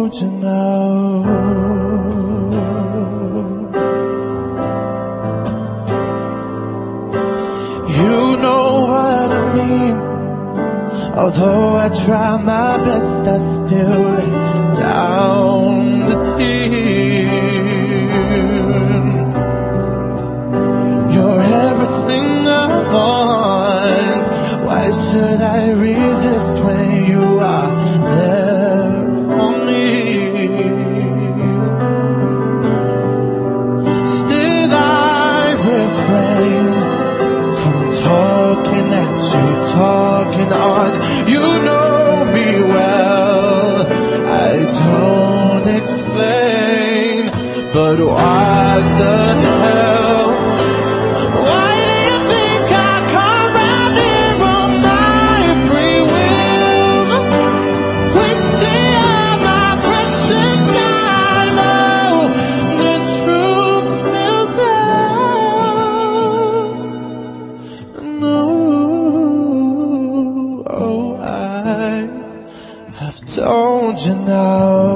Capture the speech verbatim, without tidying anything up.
told you now. You know what I mean. Although I try my best, I still let down the tune. You're everything I want. Why should I resist when you are there for me? Still I refrain from talking at you, talking on. You know me well, I don't explain, but what the hell? Why do you think I come round here on my free will? Wasting all my precious time, oh, the truth spills out. No, oh, I have told you now.